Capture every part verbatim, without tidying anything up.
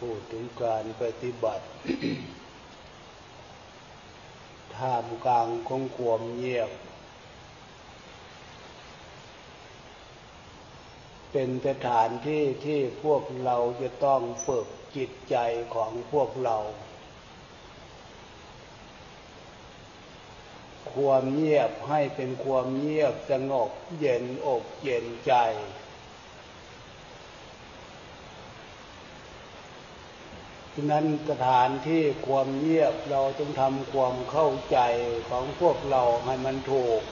พูดถึงการปฏิบัติท่ามกลางของความเงียบเป็นสถานที่ที่พวกเราจะต้องฝึกจิตใจของพวกเราความเงียบให้เป็นความเงียบสงบเย็นอกเย็นใจฉะนั้นสถานที่ความเงียบเราต้องทำความเข้าใจของพวกเราให้มันถูก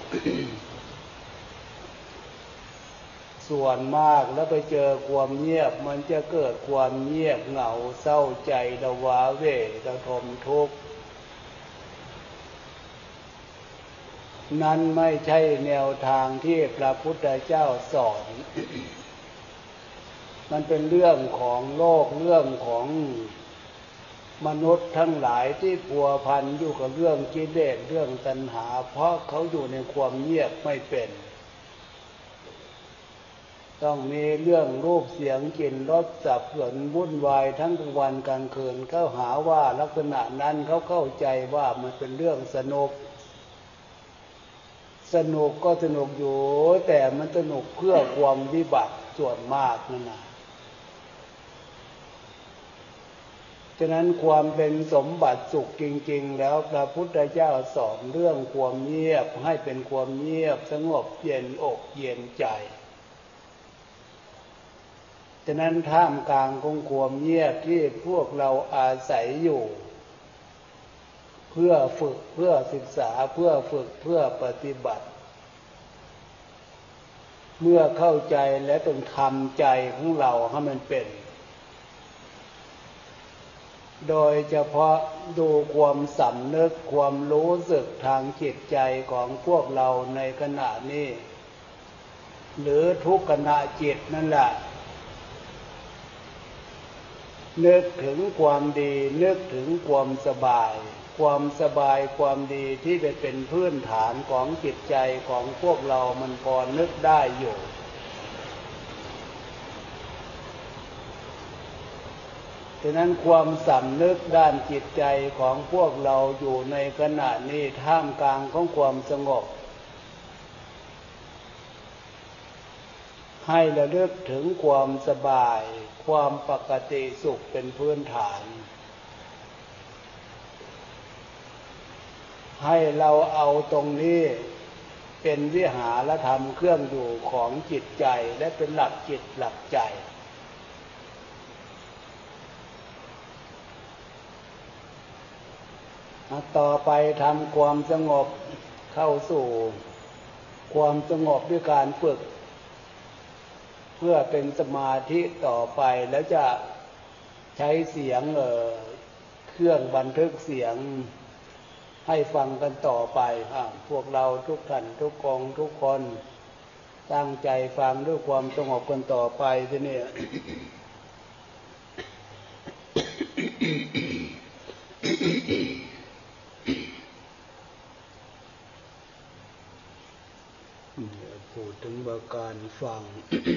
ส่วนมากแล้วไปเจอความเงียบมันจะเกิดความเงียบเหงาเศร้าใจระว้าเหวระทมทุกข์นั้นไม่ใช่แนวทางที่พระพุทธเจ้าสอน มันเป็นเรื่องของโลกเรื่องของมนุษย์ทั้งหลายที่พัวพันอยู่กับเรื่องกิเลสเรื่องตัณหาเพราะเขาอยู่ในความเงียบไม่เป็นต้องมีเรื่องรูปเสียงกลิ่นรสสับสนวุ่นวายทั้งกลางวันกลางคืนเขาหาว่าลักษณะนั้นเขาเข้าใจว่ามันเป็นเรื่องสนุกสนุกก็สนุกอยู่แต่มันสนุกเพื่อความวิบัติส่วนมากนั่นนะฉะนั้นความเป็นสมบัติสุขจริงๆแล้วพระพุทธเจ้าสอนเรื่องความเงียบให้เป็นความเงียบสงบเย็นอกเย็นใจฉะนั้นท่ามกลางของความเงียบที่พวกเราอาศัยอยู่เพื่อฝึกเพื่อศึกษาเพื่อฝึกเพื่อปฏิบัติเมื่อเข้าใจและต้องทำใจของเราให้มันเป็นโดยเฉพาะดูความสำนึกความรู้สึกทางจิตใจของพวกเราในขณะนี้หรือทุกขณะจิตนั่นแหละนึกถึงความดีนึกถึงความสบายความสบายความดีที่เป็นพื้นฐานของจิตใจของพวกเรามันพอนึกได้อยู่ฉะนั้นความสำนึกด้านจิตใจของพวกเราอยู่ในขณะนี้ท่ามกลางของความสงบให้ระลึกถึงความสบายความปกติสุขเป็นพื้นฐานให้เราเอาตรงนี้เป็นวิหารธรรมเครื่องอยู่ของจิตใจและเป็นหลักจิตหลักใจต่อไปทำความสงบเข้าสู่ความสงบด้วยการฝึกเพื่อเป็นสมาธิต่อไปแล้วจะใช้เสียงเอ่อเครื่องบันทึกเสียงให้ฟังกันต่อไปพวกเราทุกท่านทุกกองทุกคนตั้งใจฟังด้วยความสงบกันต่อไปทีนี้ พูดถึงประการฟัง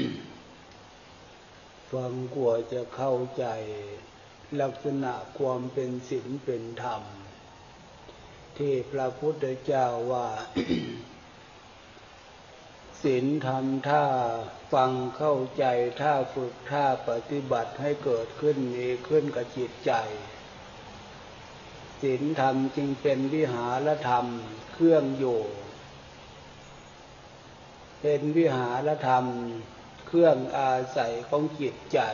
ฟังกว่าจะเข้าใจลักษณะความเป็นศีลเป็นธรรมที่พระพุทธเจ้าว่า ศีลธรรมถ้าฟังเข้าใจถ้าฝึกถ้าปฏิบัติให้เกิดขึ้นมีขึ้นกับจิตใจศีลธรรมจึงเป็นวิหารธรรมเครื่องอยู่เป็นวิหารธรรมเครื่องอาศัยของจิตใจ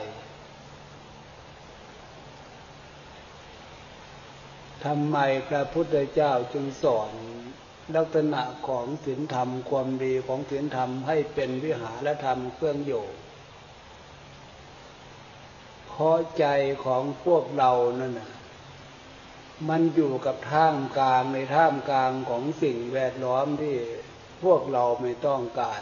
ทำไมพระพุทธเจ้าจึงสอนลักษณะของศีลธรรมความดีของศีลธรรมให้เป็นวิหารธรรมเครื่องอยู่เพราะใจของพวกเรานั่นน่ะมันอยู่กับท่ามกลางในท่ามกลางของสิ่งแวดล้อมที่พวกเราไม่ต้องการ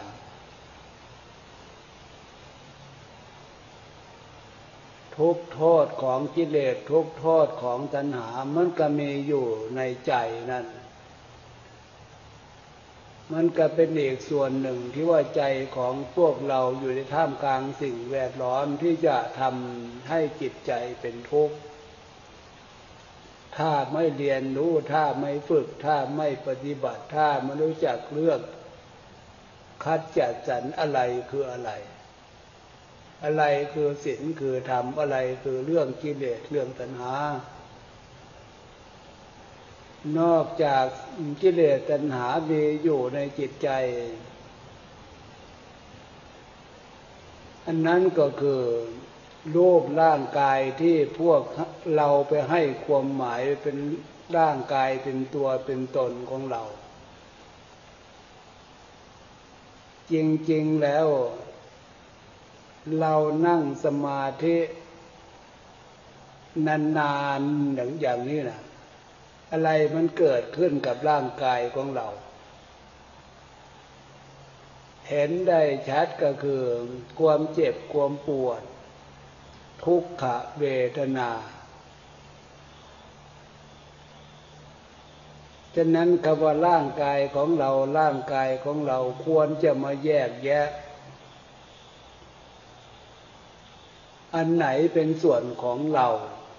ทุกโทษของกิเลสทุกโทษของตัณหามันก็มีอยู่ในใจนั่นมันก็เป็นอีกส่วนหนึ่งที่ว่าใจของพวกเราอยู่ในท่ามกลางสิ่งแวดล้อมที่จะทำให้จิตใจเป็นทุกข์ถ้าไม่เรียนรู้ถ้าไม่ฝึกถ้าไม่ปฏิบัติถ้าไม่รู้จักเลือกคัดจัดสรรอะไรคืออะไรอะไรคือศีลคือธรรมอะไรคือเรื่องกิเลสเรื่องตัณหานอกจากกิเลสตัณหามีอยู่ในจิตใจอันนั้นก็คือรูปร่างกายที่พวกเราไปให้ความหมายเป็นร่างกายเป็นตัวเป็นตนของเราจริงๆแล้วเรานั่งสมาธินานๆอย่างอย่างนี้นะอะไรมันเกิดขึ้นกับร่างกายของเราเห็นได้ชัดก็คือความเจ็บความปวดทุกขเวทนาฉะนั้นคำว่าร่างกายของเราร่างกายของเราควรจะมาแยกแยะอันไหนเป็นส่วนของเรา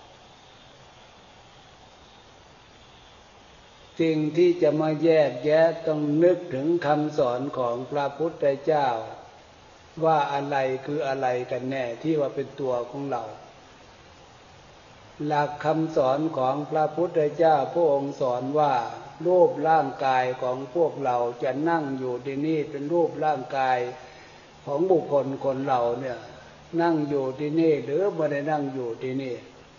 สิ่งที่จะมาแยกแยะต้องนึกถึงคำสอนของพระพุทธเจ้าว่าอะไรคืออะไรกันแน่ที่ว่าเป็นตัวของเราหลักคำสอนของพระพุทธเจ้าพระองค์สอนว่ารูปร่างกายของพวกเราจะนั่งอยู่ที่นี่เป็นรูปร่างกายของบุคคลคนเราเนี่ยนั่งอยู่ที่นี่หรือไม่ได้นั่งอยู่ที่นี่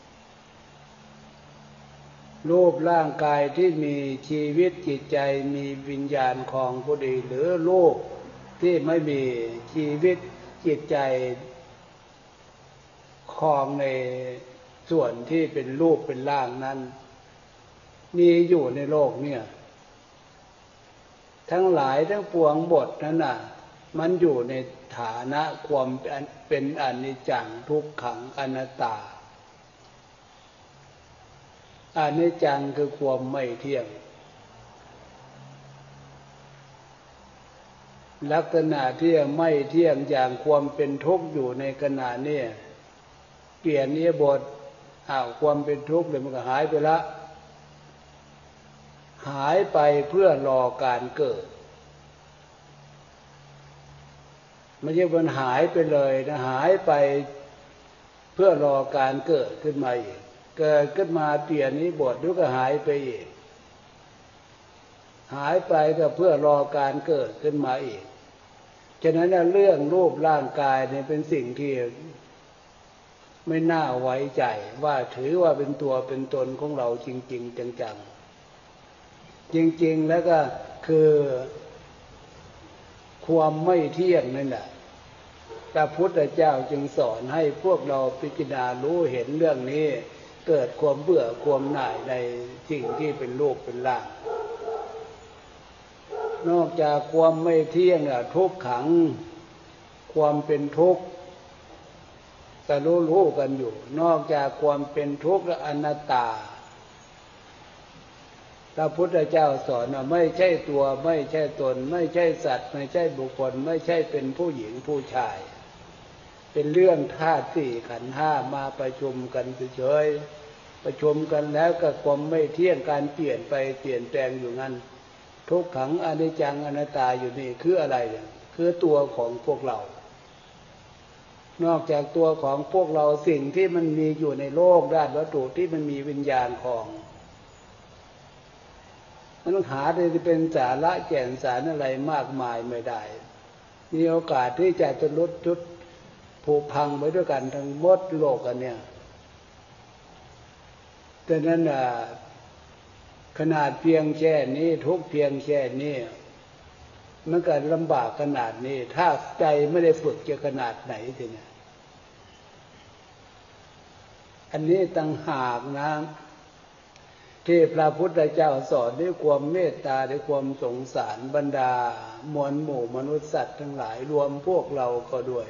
รูปร่างกายที่มีชีวิตจิตใจมีวิญญาณของผู้ใดหรือรูปที่ไม่มีชีวิตจิตใจของในส่วนที่เป็นรูปเป็นร่างนั้นมีอยู่ในโลกเนี่ยทั้งหลายทั้งปวงบทนั้นน่ะมันอยู่ในฐานะความเป็นอนิจจังทุกขังอนัตตาอนิจจังคือความไม่เที่ยงลักษณะที่ไม่เที่ยงอย่างความเป็นทุกข์อยู่ในขณะนี้เปลี่ยนอิริยาบถอ้าวความเป็นทุกข์เลยมันก็หายไปละหายไปเพื่อรอการเกิดไม่ใช่มันหายไปเลยนะหายไปเพื่อรอการเกิดขึ้นมาอีกเกิดขึ้นมาเปลี่ยนอิริยาบถแล้วก็หายไปอีกหายไปก็เพื่อรอการเกิดขึ้นมาอีกฉะนั้นเรื่องรูปร่างกายเนี่ยเป็นสิ่งที่ไม่น่าไว้ใจว่าถือว่าเป็นตัวเป็นตนของเราจริงๆจังๆจริงๆแล้วก็คือความไม่เที่ยงนั่นแหละพระพุทธเจ้าจึงสอนให้พวกเราพิจารณารู้เห็นเรื่องนี้เกิดความเบื่อความหน่ายในสิ่งที่เป็นรูปเป็นร่างนอกจากความไม่เที่ยงทุกขังความเป็นทุกข์แต่รู้ๆกันอยู่นอกจากความเป็นทุกข์และอนัตตาพระพุทธเจ้าสอนว่าไม่ใช่ตัวไม่ใช่ตนไม่ใช่สัตว์ไม่ใช่บุคคลไม่ใช่เป็นผู้หญิงผู้ชายเป็นเรื่องธาตุสี่ขันธ์ห้ามาประชุมกันเฉยๆประชุมกันแล้วก็ความไม่เที่ยงการเปลี่ยนไปเปลี่ยนแปลงอยู่งั้นทุกขังอนิจจังอนัตตาอยู่นี่คืออะไรเนี่ยคือตัวของพวกเรานอกจากตัวของพวกเราสิ่งที่มันมีอยู่ในโลกด้านวัตถุที่มันมีวิญญาณของมันหาได้เป็นสาระแก่นสารอะไรมากมายไม่ได้มีโอกาสที่จะจะลดจุดผุพังไปด้วยกันทั้งหมดโลกกันเนี่ยแต่นั้นอ่ะขนาดเพียงแค่นี้ทุกเพียงแค่นี้มันก็ลำบากขนาดนี้ถ้าใจไม่ได้ฝึกจะขนาดไหนทีนี้อันนี้ต่างหากนะที่พระพุทธเจ้าสอนด้วยความเมตตาด้วยความสงสารบรรดามวลหมู่มนุษย์สัตว์ทั้งหลายรวมพวกเราก็ด้วย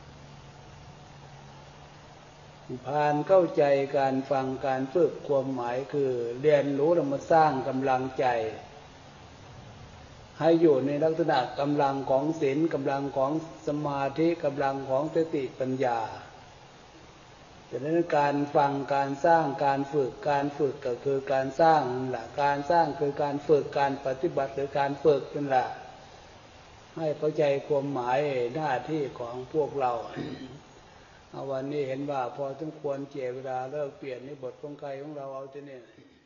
ผ่านเข้าใจการฟังการฝึกความหมายคือเรียนรู้แล้วมาสร้างกำลังใจให้อยู่ในลักษณะกำลังของศีลกำลังของสมาธิกำลังของสติปัญญาฉะนั้นการฟังการสร้างการฝึกการฝึกก็คือการสร้างนั่นแหละการสร้างคือการฝึกการปฏิบัติหรือการฝึกนั่นแหละให้เข้าใจความหมายหน้าที่ของพวกเรา วันนี้เห็นว่าพอสมควรเจเวลาเลิกเปลี่ยนในบทของใครของเราเอาที่นี่